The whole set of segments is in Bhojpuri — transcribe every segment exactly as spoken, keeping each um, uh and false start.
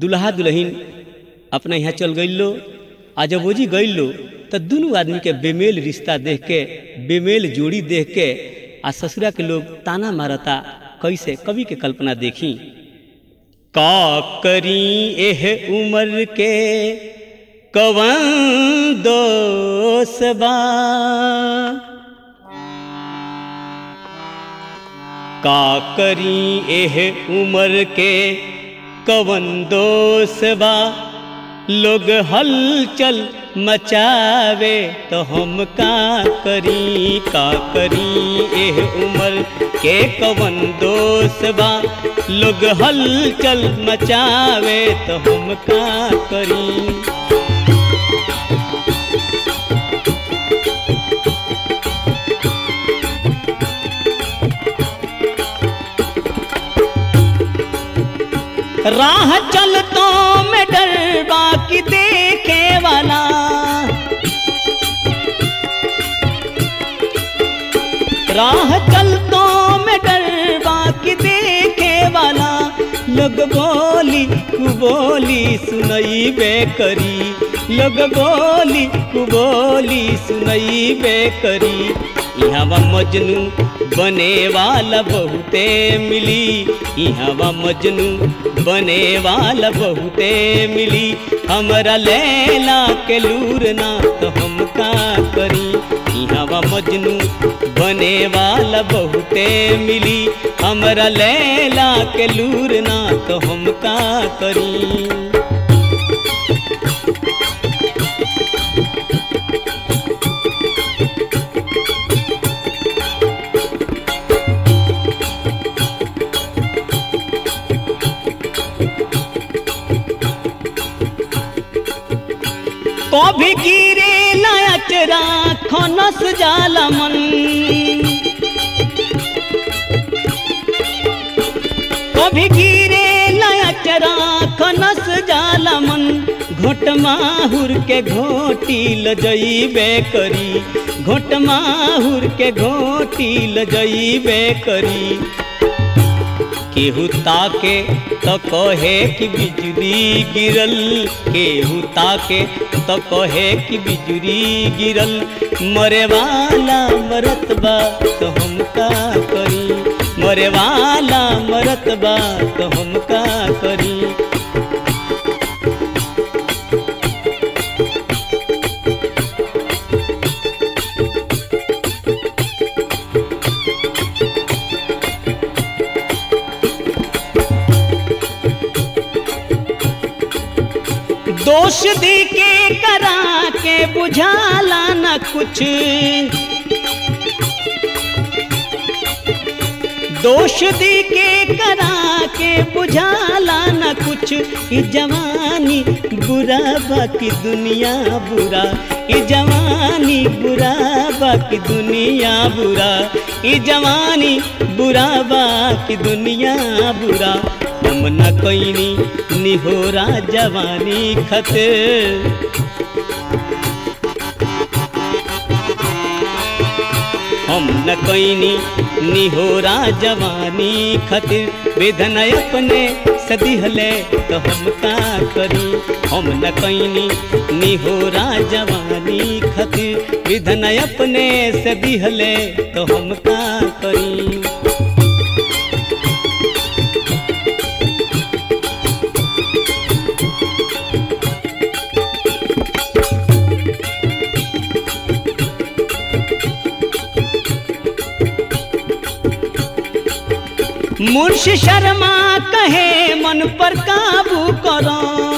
दुल्हा दुल्हन अपने यहाँ चल गई लो। आ जब ओजी गई लो तो दोनों आदमी के बेमेल रिश्ता देख के, बेमेल जोड़ी देख के आ ससुरा के लोग ताना मारता। कैसे कवि के कल्पना देखी। का करी एह उम्र के कवन दोष बा, का करी एह उम्र के कवन दोष बा, लोग हलचल मचावे तो हम का करी। का करी एह उम्र के कवन दोष बा, लोग हलचल मचावे तो हम का करी। राह चलतों में डर बाकी देखे वाला, राह चलतों में डर बाकी देखे वाला, लोग बोली कुबोली सुनई बेकरी, लोग बोली कुबोली सुनई बेकरी। यहाँ मजनू बने वाला बहुते मिली, यहाँ मजनू बने वाला बहुते मिली, हमरा लैला के लूरना तो हम का करी। यहाँ मजनू बने वाला बहुते मिली, हमरा लैला के लूरना तो हम का करी। कभी गिरे लाचरा खनस जाला मन, कभी गिरे लाचरा खनस जाला मन, घोट माहुर के घोटी लजइबे करी, घोट माहुर के घोटी लजइबे करी। केहू ताके तो कहे कि बिजुली गिरल, केहू ताके तो कहे कि बिजुली गिरल, मरे वाला मरत बा तो हम का करी, मरे वाला मरत बा तो हम का करी। दोष दी के करा के बुझाला न कुछ, दोष दी के करा के बुझाला न कुछ। ई जवानी बुरा बाकी दुनिया बुरा, ई जवानी बुरा बाकी दुनिया बुरा, ई जवानी बुरा बाकी दुनिया बुरा। हम न कैनी निहोरा जवानी खतिर, हम न कैनी निहोरा जवानी खतिर, वेदन अपने सदिहले तो हम का करी। हम न कैनी निहोरा जवानी खतिर, वेदन अपने सदिहले तो हम का करी। मुंशी शर्मा कहे मन पर काबू करो,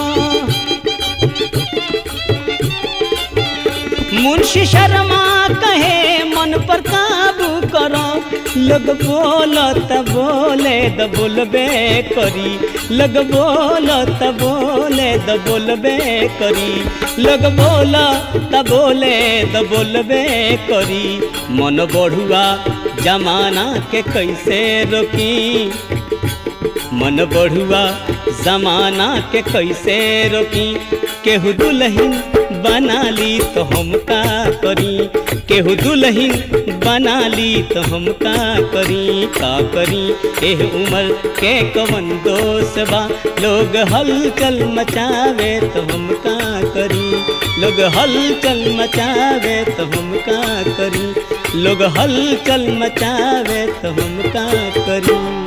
मुंशी शर्मा कहे मन पर काबू करो। लोग बोलो त बोले द बोलबे करी, लोग बोलो त बोले द बोलबे करी, लोग बोलो त बोले द बोलबे करी। मन बढ़ुआ जमाना के कैसे रोकी, मन बढ़ुआ जमाना के कैसे रोकी। केहू दुल्हन बना ली तो हम का करी, केहू दुल्हन बना ली तो हम का करी, का करी एह उम्र के कवन दोष बा, लोग हलचल मचावे तो हम का करी, लोग हलचल मचावे तो हम का करी, लोग हलचल मचावे तो हम का करी।